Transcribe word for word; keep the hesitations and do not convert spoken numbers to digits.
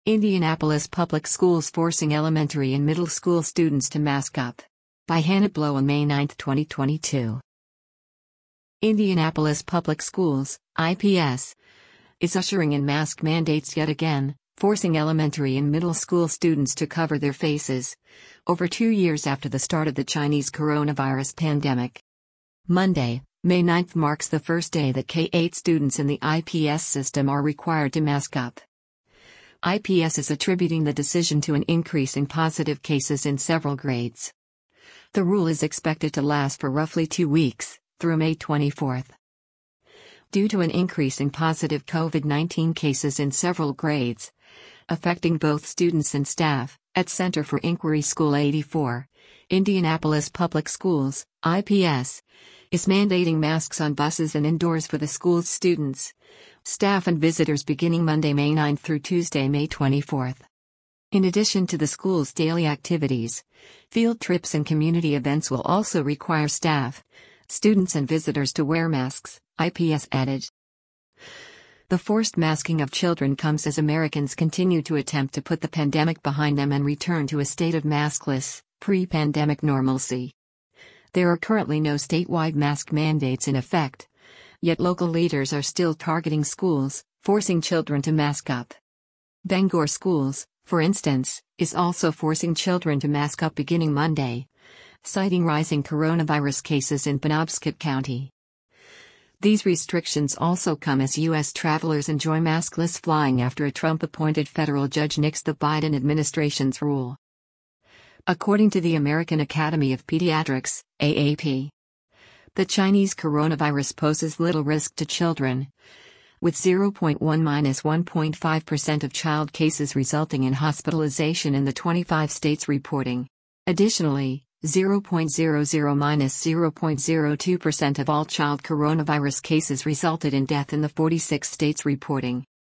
Indianapolis Public Schools forcing elementary and middle school students to mask up. By Hannah Blow on May ninth, twenty twenty-two. Indianapolis Public Schools, I P S, is ushering in mask mandates yet again, forcing elementary and middle school students to cover their faces, over two years after the start of the Chinese coronavirus pandemic. Monday, May ninth marks the first day that K eight students in the I P S system are required to mask up. I P S is attributing the decision to an increase in positive cases in several grades. The rule is expected to last for roughly two weeks, through May twenty-fourth. Due to an increase in positive COVID nineteen cases in several grades, affecting both students and staff, at Center for Inquiry School eighty-four, Indianapolis Public Schools, I P S, is mandating masks on buses and indoors for the school's students, staff and visitors beginning Monday, May ninth through Tuesday, May twenty-fourth. In addition to the school's daily activities, field trips and community events will also require staff, students and visitors to wear masks, I P S added. The forced masking of children comes as Americans continue to attempt to put the pandemic behind them and return to a state of maskless, pre-pandemic normalcy. There are currently no statewide mask mandates in effect, yet local leaders are still targeting schools, forcing children to mask up. Bangor Schools, for instance, is also forcing children to mask up beginning Monday, citing rising coronavirus cases in Penobscot County. These restrictions also come as U S travelers enjoy maskless flying after a Trump-appointed federal judge nixed the Biden administration's rule. According to the American Academy of Pediatrics, A A P, the Chinese coronavirus poses little risk to children, with zero point one to one point five percent of child cases resulting in hospitalization in the twenty-five states reporting. Additionally, zero point zero zero to zero point zero two percent of all child coronavirus cases resulted in death in the forty-six states reporting.